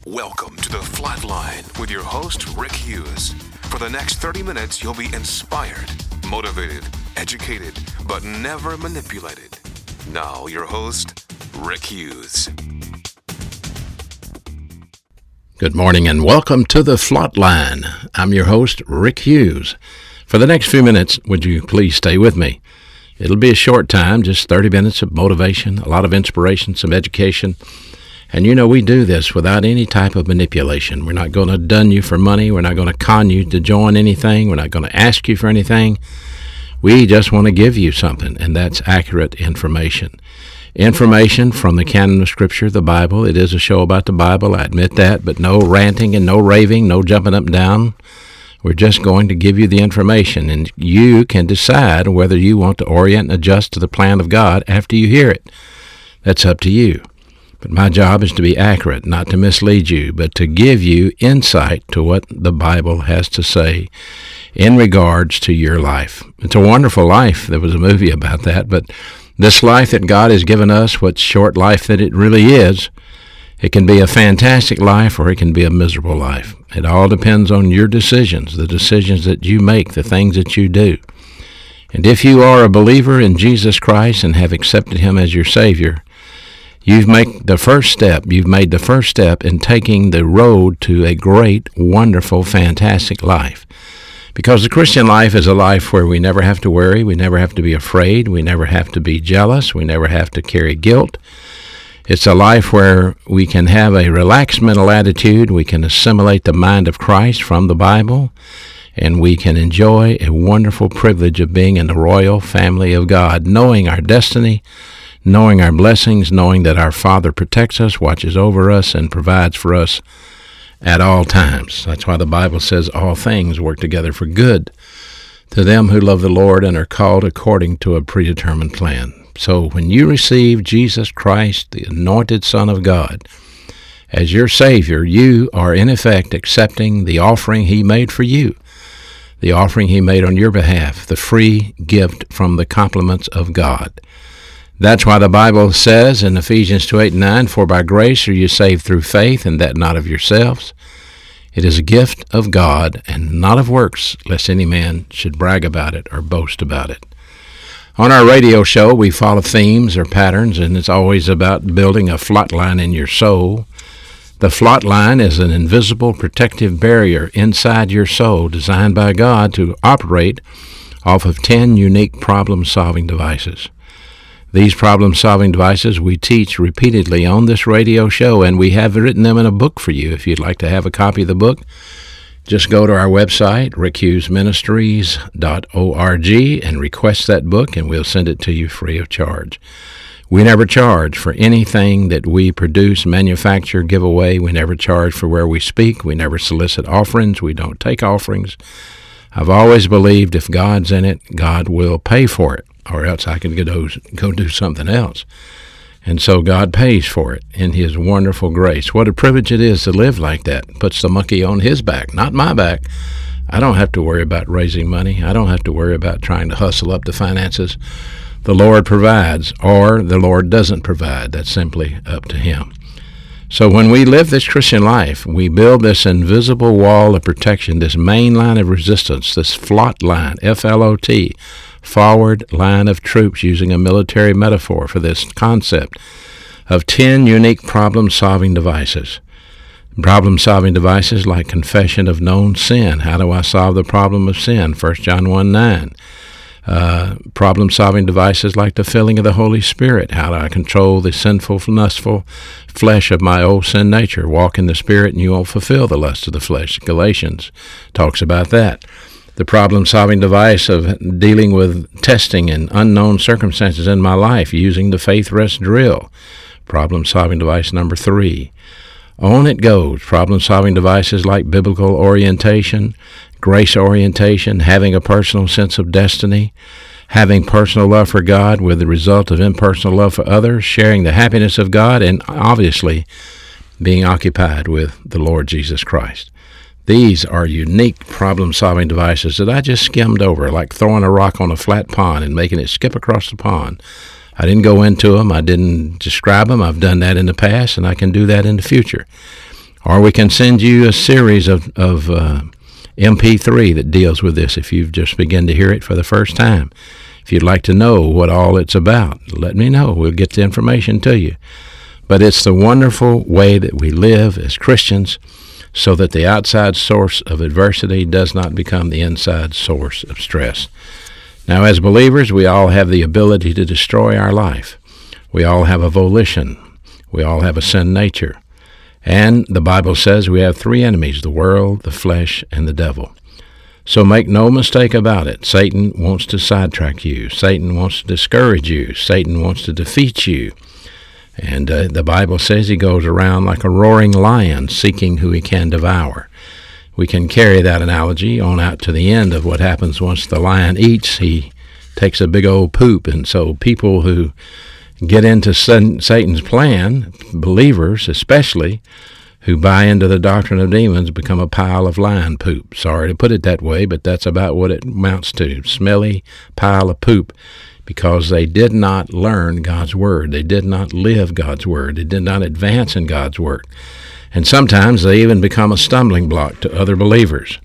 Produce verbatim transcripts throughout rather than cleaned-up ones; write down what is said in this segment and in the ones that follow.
Welcome to The Flatline with your host, Rick Hughes. For the next thirty minutes, you'll be inspired, motivated, educated, but never manipulated. Now, your host, Rick Hughes. Good morning and welcome to The Flatline. I'm your host, Rick Hughes. For the next few minutes, would you please stay with me? It'll be a short time, just thirty minutes of motivation, a lot of inspiration, some education. And you know, we do this without any type of manipulation. We're not going to dun you for money. We're not going to con you to join anything. We're not going to ask you for anything. We just want to give you something, and that's accurate information. Information from the canon of Scripture, the Bible. It is a show about the Bible, I admit that, but no ranting and no raving, no jumping up and down. We're just going to give you the information, and you can decide whether you want to orient and adjust to the plan of God after you hear it. That's up to you. But my job is to be accurate, not to mislead you, but to give you insight to what the Bible has to say in regards to your life. It's a wonderful life. There was a movie about that, but this life that God has given us, what short life that it really is, it can be a fantastic life or it can be a miserable life. It all depends on your decisions, the decisions that you make, the things that you do. And if you are a believer in Jesus Christ and have accepted Him as your Savior, You've made the first step. You've made the first step in taking the road to a great, wonderful, fantastic life. Because the Christian life is a life where we never have to worry, we never have to be afraid, we never have to be jealous, we never have to carry guilt. It's a life where we can have a relaxed mental attitude, we can assimilate the mind of Christ from the Bible, and we can enjoy a wonderful privilege of being in the royal family of God, knowing our destiny, knowing our blessings, knowing that our Father protects us, watches over us, and provides for us at all times. That's why the Bible says all things work together for good to them who love the Lord and are called according to a predetermined plan. So when you receive Jesus Christ, the anointed Son of God, as your Savior, you are in effect accepting the offering He made for you, the offering He made on your behalf, the free gift from the compliments of God. That's why the Bible says in Ephesians two, eight, and nine, For by grace are you saved through faith, and that not of yourselves. It is a gift of God, and not of works, lest any man should brag about it or boast about it. On our radio show, we follow themes or patterns, and it's always about building a flatline in your soul. The flatline is an invisible protective barrier inside your soul designed by God to operate off of ten unique problem-solving devices. These problem-solving devices we teach repeatedly on this radio show, and we have written them in a book for you. If you'd like to have a copy of the book, just go to our website, rick hughes ministries dot org, and request that book, and we'll send it to you free of charge. We never charge for anything that we produce, manufacture, give away. We never charge for where we speak. We never solicit offerings. We don't take offerings. I've always believed if God's in it, God will pay for it, or else I can go, go do something else. And so God pays for it in His wonderful grace. What a privilege it is to live like that. Puts the monkey on His back, not my back. I don't have to worry about raising money. I don't have to worry about trying to hustle up the finances. The Lord provides, or the Lord doesn't provide. That's simply up to Him. So when we live this Christian life, we build this invisible wall of protection, this main line of resistance, this flot line, F L O T, forward line of troops, using a military metaphor for this concept of ten unique problem-solving devices. Problem-solving devices like confession of known sin. How do I solve the problem of sin? First John one nine. Uh, problem-solving devices like the filling of the Holy Spirit. How do I control the sinful, lustful flesh of my old sin nature? Walk in the Spirit and you won't fulfill the lust of the flesh. Galatians talks about that. The problem-solving device of dealing with testing and unknown circumstances in my life using the faith rest drill. Problem-solving device number three. On it goes. Problem-solving devices like biblical orientation, grace orientation, having a personal sense of destiny, having personal love for God with the result of impersonal love for others, sharing the happiness of God, and obviously being occupied with the Lord Jesus Christ. These are unique problem-solving devices that I just skimmed over, like throwing a rock on a flat pond and making it skip across the pond. I didn't go into them. I didn't describe them. I've done that in the past, and I can do that in the future. Or we can send you a series of, of uh, M P three that deals with this if you've just begun to hear it for the first time. If you'd like to know what all it's about, let me know. We'll get the information to you. But it's the wonderful way that we live as Christians so that the outside source of adversity does not become the inside source of stress. Now, as believers, we all have the ability to destroy our life. We all have a volition. We all have a sin nature. And the Bible says we have three enemies, the world, the flesh, and the devil. So make no mistake about it. Satan wants to sidetrack you. Satan wants to discourage you. Satan wants to defeat you. And uh, the Bible says he goes around like a roaring lion seeking who he can devour. We can carry that analogy on out to the end of what happens once the lion eats. He takes a big old poop. And so people who get into Satan's plan, believers especially, who buy into the doctrine of demons, become a pile of lion poop. Sorry to put it that way, but that's about what it amounts to. Smelly pile of poop, because they did not learn God's Word. They did not live God's Word. They did not advance in God's Word. And sometimes they even become a stumbling block to other believers.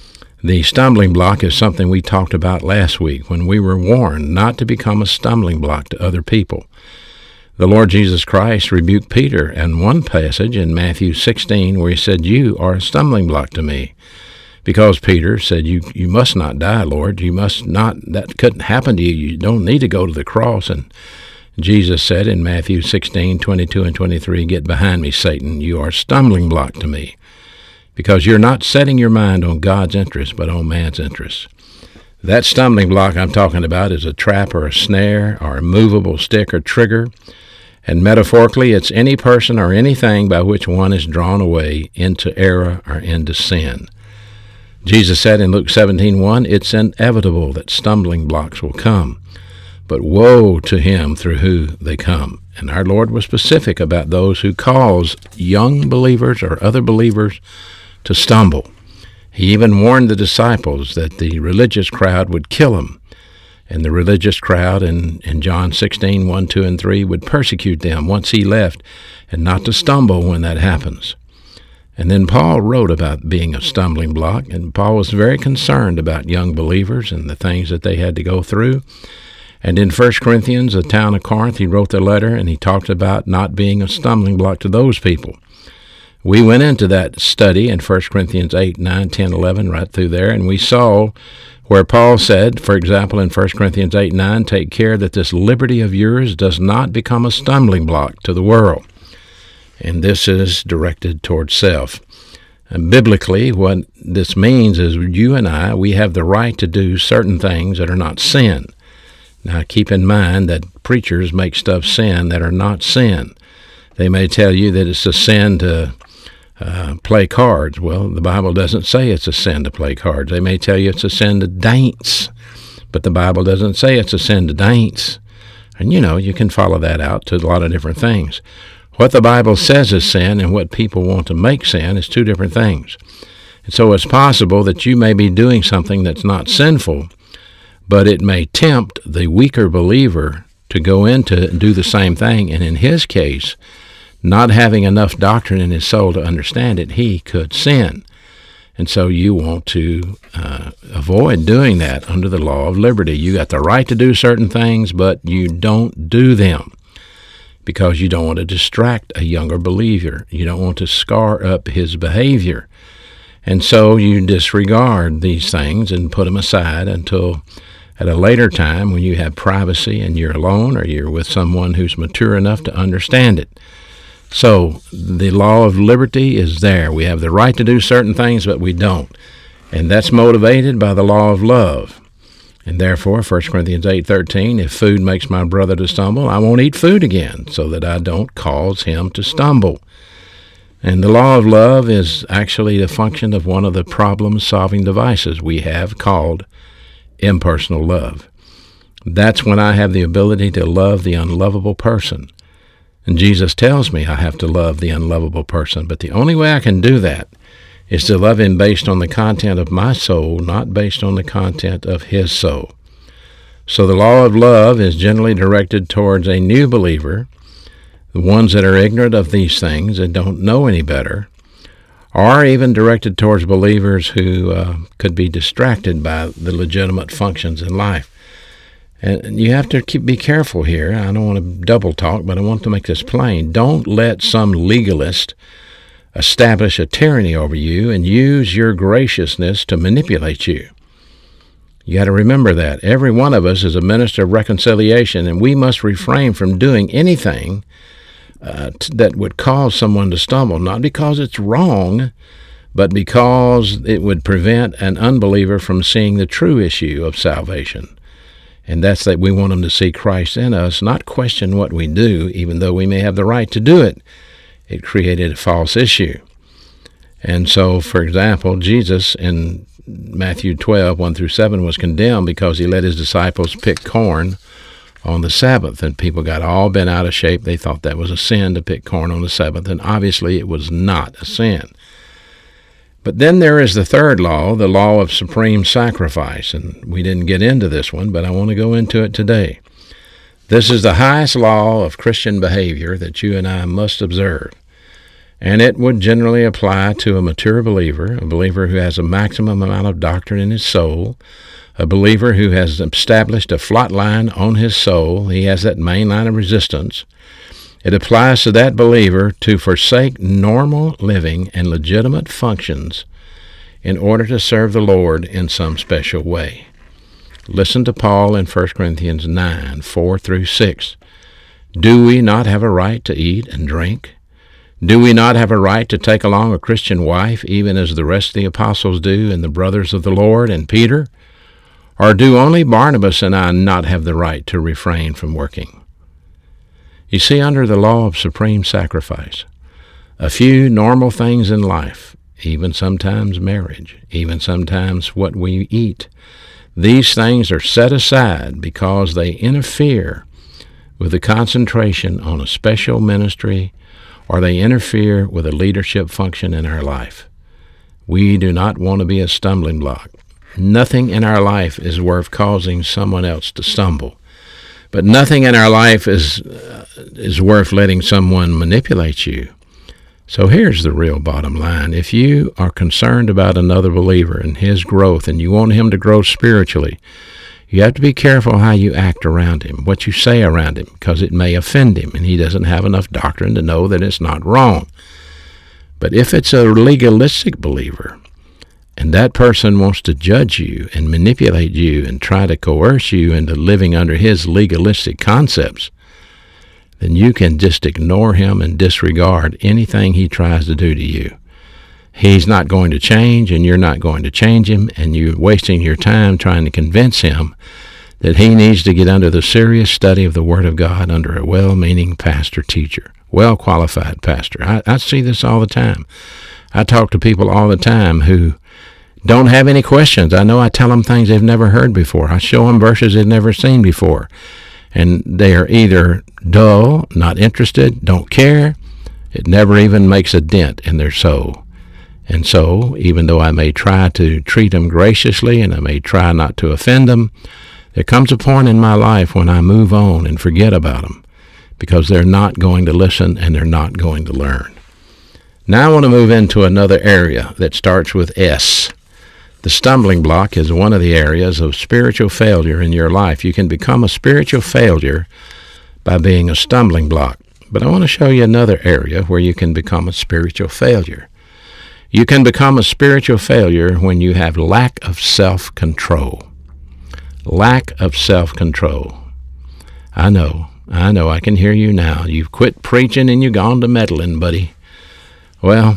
The stumbling block is something we talked about last week when we were warned not to become a stumbling block to other people. The Lord Jesus Christ rebuked Peter in one passage in Matthew sixteen where he said, "You are a stumbling block to me." Because Peter said, you you must not die, Lord. You must not, that couldn't happen to you. You don't need to go to the cross. And Jesus said in Matthew sixteen, twenty-two and twenty-three, "Get behind me, Satan. You are a stumbling block to me, because you're not setting your mind on God's interest, but on man's interest." That stumbling block I'm talking about is a trap or a snare or a movable stick or trigger. And metaphorically, it's any person or anything by which one is drawn away into error or into sin. Jesus said in Luke seventeen one, "It's inevitable that stumbling blocks will come, but woe to him through who they come." And our Lord was specific about those who cause young believers or other believers to stumble. He even warned the disciples that the religious crowd would kill them, and the religious crowd in, in John sixteen, one, two, and three would persecute them once he left, and not to stumble when that happens. And then Paul wrote about being a stumbling block, and Paul was very concerned about young believers and the things that they had to go through. And in First Corinthians, the town of Corinth, he wrote the letter, and he talked about not being a stumbling block to those people. We went into that study in First Corinthians eight, nine, ten, eleven, right through there, and we saw where Paul said, for example, in First Corinthians eight, nine, "Take care that this liberty of yours does not become a stumbling block to the world." And this is directed towards self. And biblically, what this means is you and I, we have the right to do certain things that are not sin. Now, keep in mind that preachers make stuff sin that are not sin. They may tell you that it's a sin to uh, play cards. Well, the Bible doesn't say it's a sin to play cards. They may tell you it's a sin to dance, but the Bible doesn't say it's a sin to dance. And, you know, you can follow that out to a lot of different things. What the Bible says is sin and what people want to make sin is two different things. And so it's possible that you may be doing something that's not sinful, but it may tempt the weaker believer to go into and do the same thing. And in his case, not having enough doctrine in his soul to understand it, he could sin. And so you want to uh, avoid doing that under the law of liberty. You got the right to do certain things, but you don't do them because you don't want to distract a younger believer. You don't want to scar up his behavior. And so you disregard these things and put them aside until at a later time when you have privacy and you're alone or you're with someone who's mature enough to understand it. So the law of liberty is there. We have the right to do certain things, but we don't. And that's motivated by the law of love. And therefore, First Corinthians eight thirteen, "If food makes my brother to stumble, I won't eat food again, so that I don't cause him to stumble." And the law of love is actually the function of one of the problem-solving devices we have called impersonal love. That's when I have the ability to love the unlovable person. And Jesus tells me I have to love the unlovable person, but the only way I can do that is to love him based on the content of my soul, not based on the content of his soul. So the law of love is generally directed towards a new believer, the ones that are ignorant of these things and don't know any better, or even directed towards believers who uh, could be distracted by the legitimate functions in life. And you have to keep, be careful here. I don't want to double talk, but I want to make this plain. Don't let some legalist establish a tyranny over you and use your graciousness to manipulate you. You got to remember that. Every one of us is a minister of reconciliation, and we must refrain from doing anything uh, t- that would cause someone to stumble, not because it's wrong, but because it would prevent an unbeliever from seeing the true issue of salvation. And that's that we want them to see Christ in us, not question what we do, even though we may have the right to do it. It created a false issue. And so, for example, Jesus in Matthew twelve, one through seven, was condemned because he let his disciples pick corn on the Sabbath, and people got all bent out of shape. They thought that was a sin to pick corn on the Sabbath, and obviously it was not a sin. But then there is the third law, the law of supreme sacrifice, and we didn't get into this one, but I want to go into it today. This is the highest law of Christian behavior that you and I must observe, and it would generally apply to a mature believer, a believer who has a maximum amount of doctrine in his soul, a believer who has established a flat line on his soul. He has that main line of resistance. It applies to that believer to forsake normal living and legitimate functions in order to serve the Lord in some special way. Listen to Paul in First Corinthians nine, four through six. Do we not have a right to eat and drink? Do we not have a right to take along a Christian wife, even as the rest of the apostles do, and the brothers of the Lord, and Peter? Or do only Barnabas and I not have the right to refrain from working? You see, under the law of supreme sacrifice, a few normal things in life, even sometimes marriage, even sometimes what we eat, these things are set aside because they interfere with the concentration on a special ministry, or they interfere with a leadership function in our life. We do not want to be a stumbling block. Nothing in our life is worth causing someone else to stumble. But nothing in our life is uh, is worth letting someone manipulate you. So here's the real bottom line. If you are concerned about another believer and his growth, and you want him to grow spiritually, you have to be careful how you act around him, what you say around him, because it may offend him, and he doesn't have enough doctrine to know that it's not wrong. But if it's a legalistic believer, and that person wants to judge you and manipulate you and try to coerce you into living under his legalistic concepts, then you can just ignore him and disregard anything he tries to do to you. He's not going to change, and you're not going to change him, and you're wasting your time trying to convince him that he needs to get under the serious study of the Word of God under a well-meaning pastor-teacher, well-qualified pastor. I, I see this all the time. I talk to people all the time who don't have any questions. I know I tell them things they've never heard before. I show them verses they've never seen before. And they are either dull, not interested, don't care. It never even makes a dent in their soul. And so, even though I may try to treat them graciously and I may try not to offend them, there comes a point in my life when I move on and forget about them because they're not going to listen and they're not going to learn. Now I want to move into another area that starts with S. The stumbling block is one of the areas of spiritual failure in your life. You can become a spiritual failure by being a stumbling block. But I want to show you another area where you can become a spiritual failure. You can become a spiritual failure when you have lack of self-control. Lack of self-control. I know, I know, I can hear you now. You've quit preaching and you've gone to meddling, buddy. Well,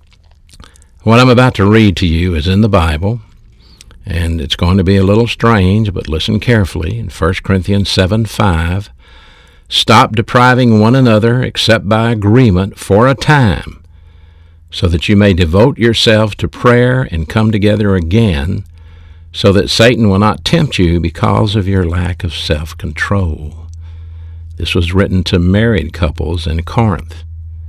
what I'm about to read to you is in the Bible, and it's going to be a little strange, but listen carefully. In First Corinthians seven five, stop depriving one another except by agreement for a time, so that you may devote yourself to prayer and come together again, so that Satan will not tempt you because of your lack of self-control. This was written to married couples in Corinth.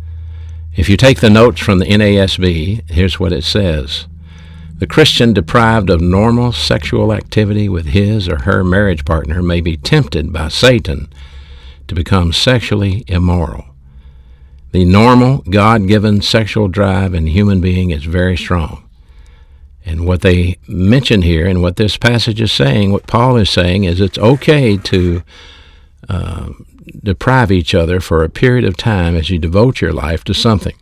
If you take the notes from the N A S B, here's what it says. The Christian deprived of normal sexual activity with his or her marriage partner may be tempted by Satan to become sexually immoral. The normal, God-given sexual drive in a human being is very strong. And what they mention here, and what this passage is saying, what Paul is saying, is it's okay to uh, deprive each other for a period of time as you devote your life to something.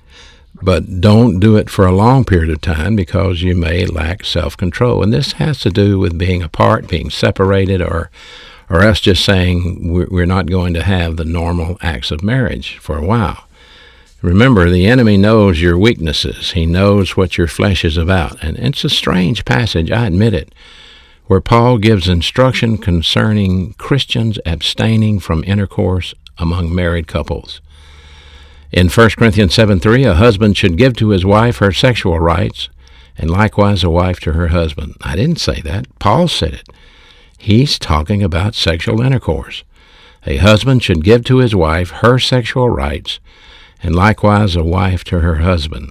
But don't do it for a long period of time, because you may lack self-control. And this has to do with being apart, being separated, or or us just saying we're not going to have the normal acts of marriage for a while. Remember, the enemy knows your weaknesses. He knows what your flesh is about. And it's a strange passage, I admit it, where Paul gives instruction concerning Christians abstaining from intercourse among married couples. In First Corinthians seven three, a husband should give to his wife her sexual rights, and likewise a wife to her husband. I didn't say that. Paul said it. He's talking about sexual intercourse. A husband should give to his wife her sexual rights, and likewise a wife to her husband.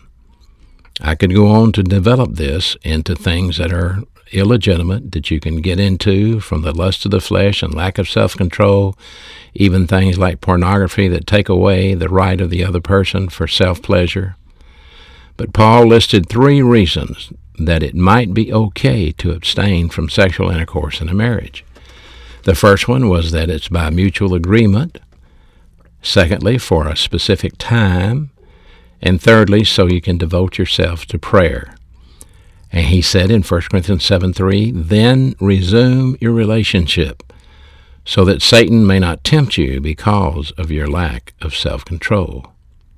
I could go on to develop this into things that are illegitimate, that you can get into from the lust of the flesh and lack of self-control, even things like pornography that take away the right of the other person for self-pleasure. But Paul listed three reasons that it might be okay to abstain from sexual intercourse in a marriage. The first one was that it's by mutual agreement. Secondly, for a specific time. And thirdly, so you can devote yourself to prayer. And he said in First Corinthians seven three, then resume your relationship, so that Satan may not tempt you because of your lack of self-control.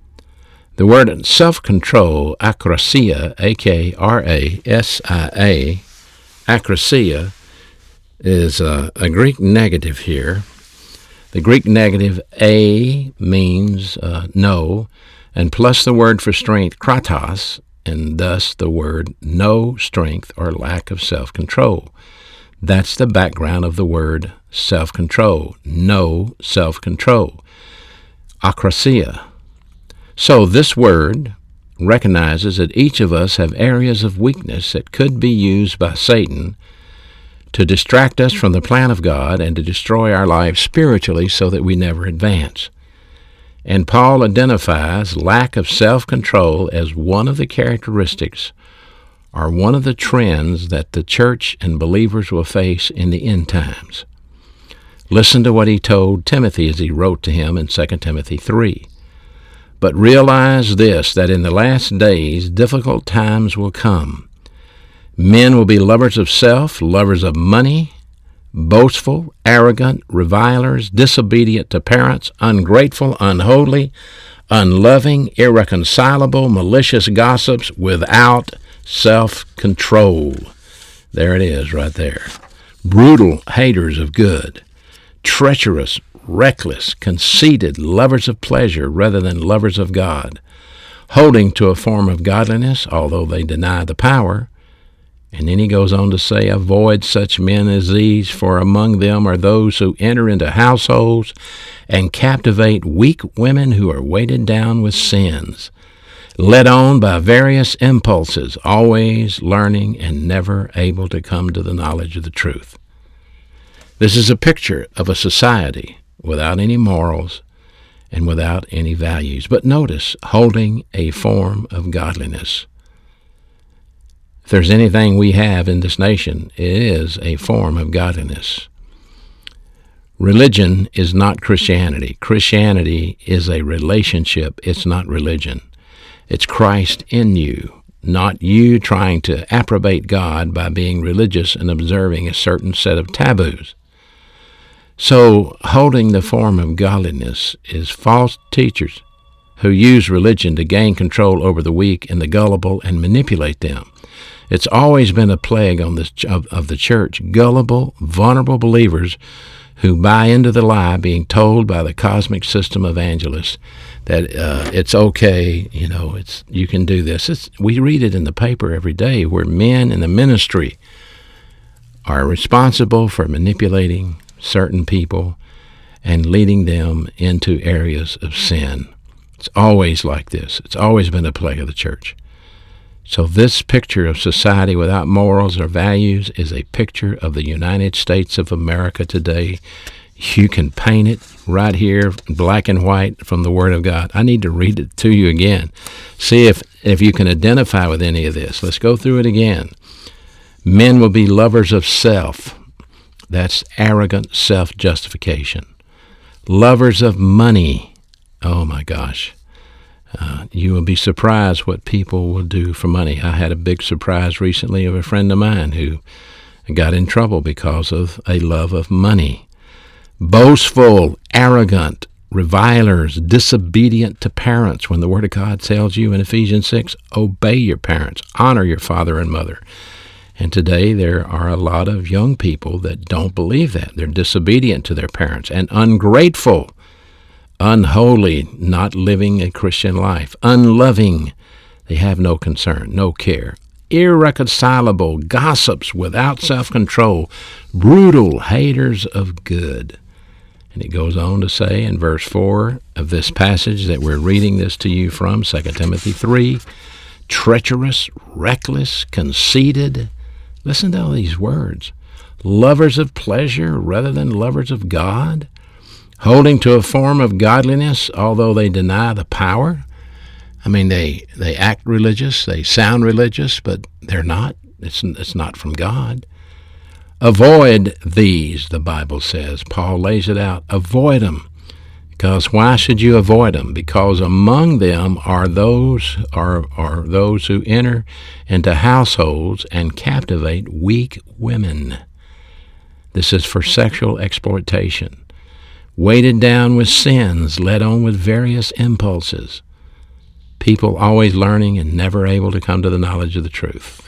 The word self-control, akrasia, A K R A S I A, akrasia, is a, a Greek negative here. The Greek negative a means uh, no, and plus the word for strength, kratos, and thus the word no strength or lack of self-control. That's the background of the word self-control, no self-control, akrasia. So this word recognizes that each of us have areas of weakness that could be used by Satan to distract us from the plan of God and to destroy our lives spiritually so that we never advance. And Paul identifies lack of self-control as one of the characteristics or one of the trends that the church and believers will face in the end times. Listen to what he told Timothy as he wrote to him in Second Timothy three. But realize this, that in the last days difficult times will come. Men will be lovers of self, lovers of money, boastful, arrogant, revilers, disobedient to parents, ungrateful, unholy, unloving, irreconcilable, malicious gossips, without self-control. There it is right there. Brutal haters of good, treacherous, reckless, conceited, lovers of pleasure rather than lovers of God, holding to a form of godliness, although they deny the power. And then he goes on to say, avoid such men as these, for among them are those who enter into households and captivate weak women who are weighted down with sins, led on by various impulses, always learning and never able to come to the knowledge of the truth. This is a picture of a society without any morals and without any values, but notice, holding a form of godliness. If there's anything we have in this nation, it is a form of godliness. Religion is not Christianity. Christianity is a relationship. It's not religion. It's Christ in you, not you trying to approbate God by being religious and observing a certain set of taboos. So, holding the form of godliness is false teachers who use religion to gain control over the weak and the gullible and manipulate them. It's always been a plague on this of, of the church, gullible, vulnerable believers who buy into the lie being told by the cosmic system evangelists that uh, it's okay, you know, it's you can do this. It's, we read it in the paper every day where men in the ministry are responsible for manipulating certain people and leading them into areas of sin. It's always like this. It's always been a plague of the church. So this picture of society without morals or values is a picture of the United States of America today. You can paint it right here, black and white, from the Word of God. I need to read it to you again. See if, if you can identify with any of this. Let's go through it again. Men will be lovers of self. That's arrogant self-justification. Lovers of money. Oh, my gosh. Uh, you will be surprised what people will do for money. I had a big surprise recently of a friend of mine who got in trouble because of a love of money. Boastful, arrogant, revilers, disobedient to parents, when the Word of God tells you in Ephesians six, obey your parents, honor your father and mother. And today there are a lot of young people that don't believe that. They're disobedient to their parents and ungrateful, unholy, not living a Christian life, unloving. They have no concern, no care. Irreconcilable, gossips without self-control, brutal, haters of good. And it goes on to say in verse four of this passage that we're reading this to you from, Second Timothy three, treacherous, reckless, conceited. Listen to all these words. Lovers of pleasure rather than lovers of God, holding to a form of godliness although they deny the power. I mean, they, they act religious, they sound religious, but they're not. It's, it's not from God. Avoid these, the Bible says. Paul lays it out. Avoid them. Because why should you avoid them? Because among them are those are, are those who enter into households and captivate weak women. This is for sexual exploitation. Weighted down with sins, led on with various impulses. People always learning and never able to come to the knowledge of the truth.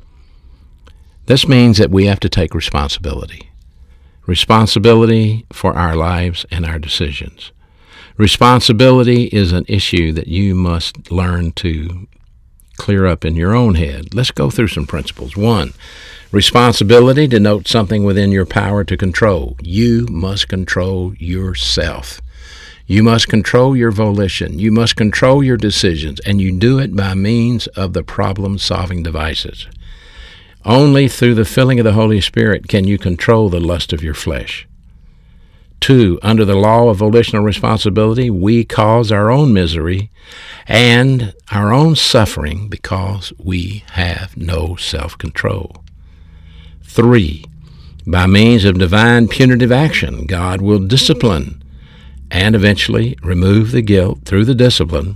This means that we have to take responsibility. Responsibility for our lives and our decisions. Responsibility is an issue that you must learn to clear up in your own head. Let's go through some principles. One, responsibility denotes something within your power to control. You must control yourself. You must control your volition. You must control your decisions, and you do it by means of the problem-solving devices. Only through the filling of the Holy Spirit can you control the lust of your flesh. Two, under the law of volitional responsibility, we cause our own misery and our own suffering because we have no self-control. Three, by means of divine punitive action, God will discipline and eventually remove the guilt through the discipline.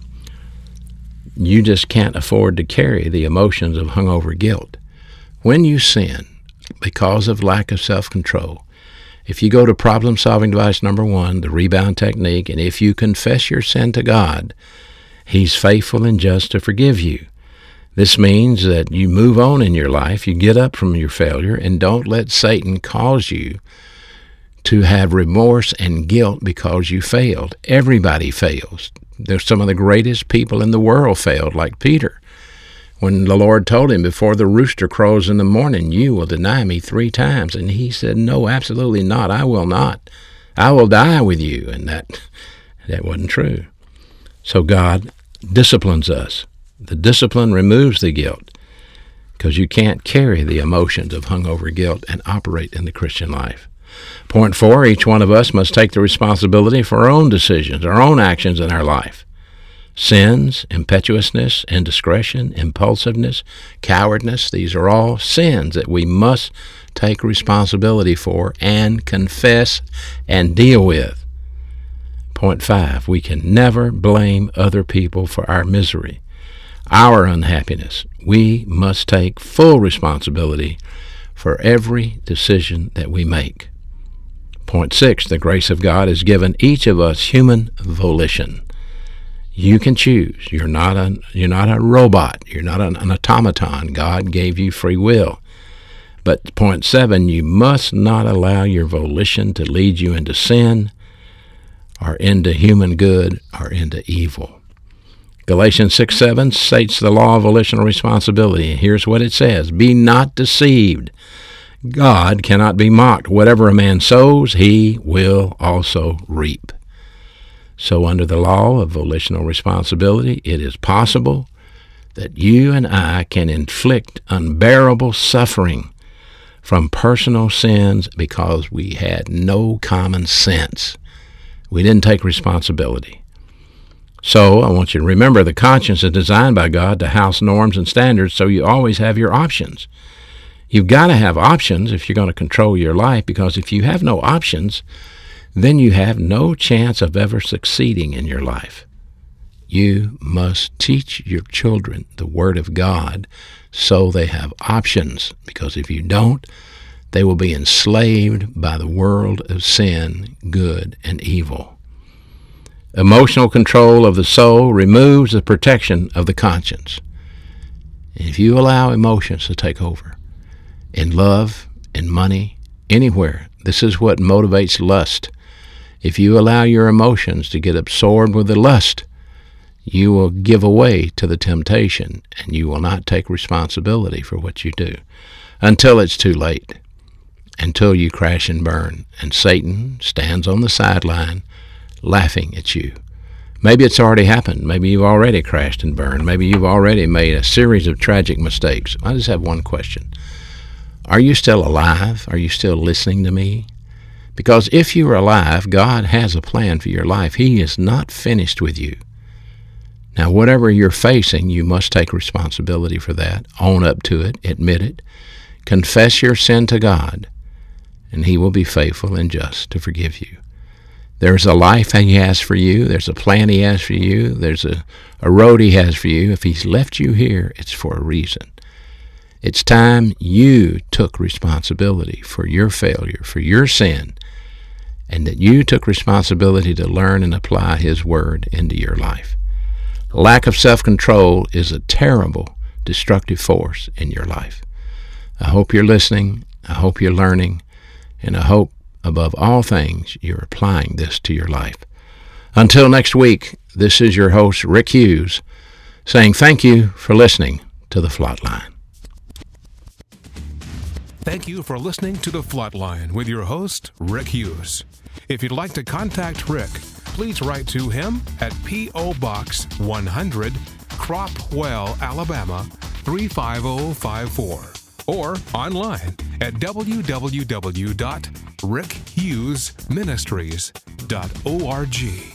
You just can't afford to carry the emotions of hungover guilt. When you sin because of lack of self-control, if you go to problem-solving device number one, the rebound technique, and if you confess your sin to God, He's faithful and just to forgive you. This means that you move on in your life, you get up from your failure, and don't let Satan cause you to have remorse and guilt because you failed. Everybody fails. There's some of the greatest people in the world failed, like Peter. When the Lord told him, before the rooster crows in the morning, you will deny me three times. And he said, no, absolutely not. I will not. I will die with you. And that that wasn't true. So God disciplines us. The discipline removes the guilt because you can't carry the emotions of hungover guilt and operate in the Christian life. Point four, each one of us must take the responsibility for our own decisions, our own actions in our life. Sins, impetuousness, indiscretion, impulsiveness, cowardness, these are all sins that we must take responsibility for and confess and deal with. Point five, we can never blame other people for our misery, our unhappiness. We must take full responsibility for every decision that we make. Point six, the grace of God has given each of us human volition. You can choose. You're not a, you're not a robot. You're not an, an automaton. God gave you free will. But point seven, you must not allow your volition to lead you into sin or into human good or into evil. Galatians six seven states the law of volitional responsibility. Here's what it says. Be not deceived. God cannot be mocked. Whatever a man sows, he will also reap. So under the law of volitional responsibility, it is possible that you and I can inflict unbearable suffering from personal sins because we had no common sense. We didn't take responsibility. So I want you to remember the conscience is designed by God to house norms and standards, so you always have your options. You've got to have options if you're going to control your life, because if you have no options, then you have no chance of ever succeeding in your life. You must teach your children the Word of God so they have options, because if you don't, they will be enslaved by the world of sin, good and evil. Emotional control of the soul removes the protection of the conscience. If you allow emotions to take over, in love, in money, anywhere, this is what motivates lust. If you allow your emotions to get absorbed with the lust, you will give away to the temptation, and you will not take responsibility for what you do until it's too late, until you crash and burn, and Satan stands on the sideline laughing at you. Maybe it's already happened. Maybe you've already crashed and burned. Maybe you've already made a series of tragic mistakes. I just have one question. Are you still alive? Are you still listening to me? Because if you are alive, God has a plan for your life. He is not finished with you. Now, whatever you're facing, you must take responsibility for that. Own up to it. Admit it. Confess your sin to God, and He will be faithful and just to forgive you. There's a life He has for you. There's a plan He has for you. There's a, a road He has for you. If He's left you here, it's for a reason. It's time you took responsibility for your failure, for your sin, and that you took responsibility to learn and apply His Word into your life. Lack of self-control is a terrible, destructive force in your life. I hope you're listening. I hope you're learning. And I hope, above all things, you're applying this to your life. Until next week, this is your host, Rick Hughes, saying thank you for listening to The Flatline. Thank you for listening to The Flatline with your host, Rick Hughes. If you'd like to contact Rick, please write to him at P O. Box one hundred, Cropwell, Alabama three five zero five four, or online at w w w dot rick hughes ministries dot org.